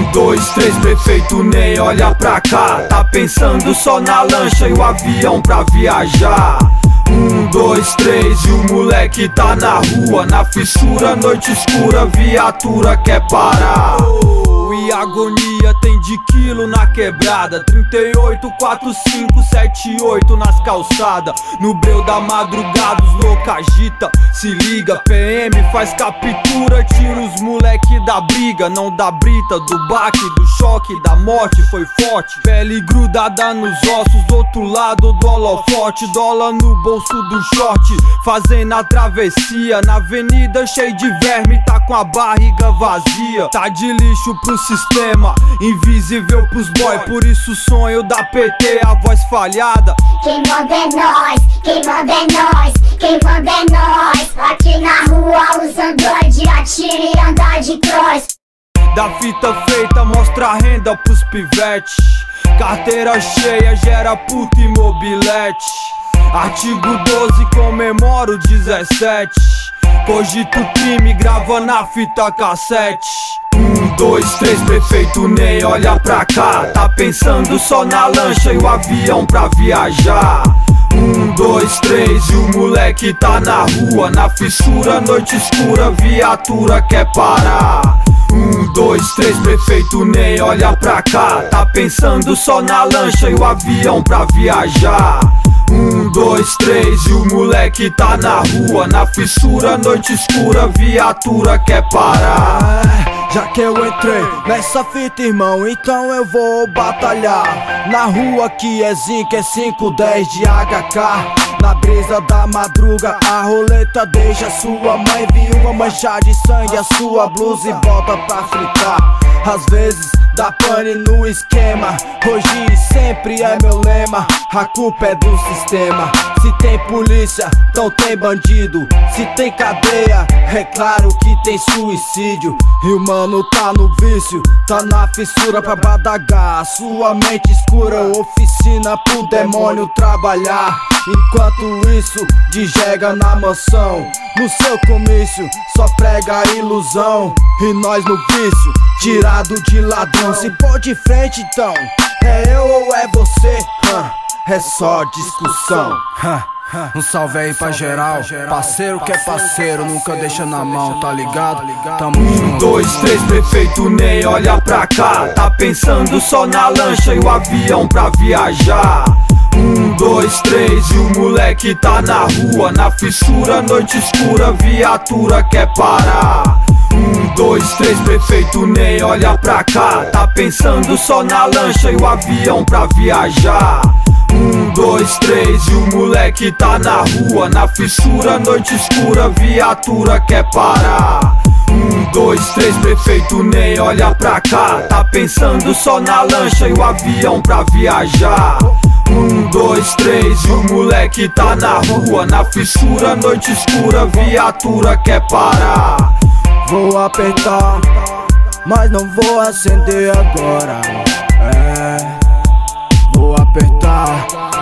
2, 3, prefeito nem olha pra cá. Tá pensando só na lancha e o avião pra viajar. 1, 2, 3 e o moleque tá na rua. Na fissura, noite escura, viatura quer parar. E agonia tem de quilo na quebrada. 38, 45, 78 nas calçadas. No breu da madrugada os louca agita. Se liga, PM faz captura. Tira os moleque da briga. Não da brita, do baque, do choque, da morte foi forte. Pele grudada nos ossos, do outro lado do holofote. Dólar no bolso do short, fazendo a travessia. Na avenida cheio de verme, tá com a barriga vazia. Tá de lixo pro sistema, invisível pros boy. Por isso o sonho da PT, a voz falhada. Quem manda é nós, quem manda é nós, quem manda é nós. Aqui na rua os android atira e andar de cross. Da fita feita mostra a renda pros pivete. Carteira cheia gera puta e mobilete. Artigo 12 comemora o 17. Cogito crime, grava na fita cassete. 1, 2, 3, prefeito nem olha pra cá. Tá pensando só na lancha e o avião pra viajar. 1, 2, 3 e o moleque tá na rua. Na fissura, noite escura, viatura quer parar. 1, 2, 3, prefeito nem olha pra cá. Tá pensando só na lancha e o avião pra viajar. 1, 2, 3 e o moleque tá na rua. Na fissura, noite escura, viatura quer parar. Já que eu entrei nessa fita, irmão, então eu vou batalhar. Na rua que é zinco, é 510 de HK. Na brisa da madruga, a roleta deixa sua mãe viúva manchar de sangue a sua blusa e bota pra fritar. Às vezes dá pane no esquema, hoje sempre é meu lema. A culpa é do sistema. Se tem polícia, então tem bandido. Se tem cadeia, é claro que tem suicídio. E o mano tá no vício, tá na fissura pra badagar. Sua mente escura, oficina pro demônio trabalhar. Enquanto isso, digega na mansão. No seu comício, só prega ilusão. E nós no vício, tirado de ladrão. Se pôr de frente então, é eu ou é você? É só discussão. Um salve aí pra geral, parceiro que é parceiro, nunca deixa na mão, tá ligado? Tamo junto. 1, 2, 3, prefeito nem olha pra cá. Tá pensando só na lancha e o avião pra viajar. 1, 2, 3 e o moleque tá na rua. Na fissura, noite escura, viatura quer parar. 1, 2, 3, prefeito nem olha pra cá. Tá pensando só na lancha e o avião pra viajar. 1, 2, 3 e o moleque tá na rua. Na fissura, noite escura, viatura quer parar. 1, 2, 3, prefeito nem olha pra cá. Tá pensando só na lancha e o avião pra viajar. 1, 2, 3 e o moleque tá na rua. Na fissura, noite escura, viatura quer parar. Vou apertar, mas não vou acender agora. Vou apertar,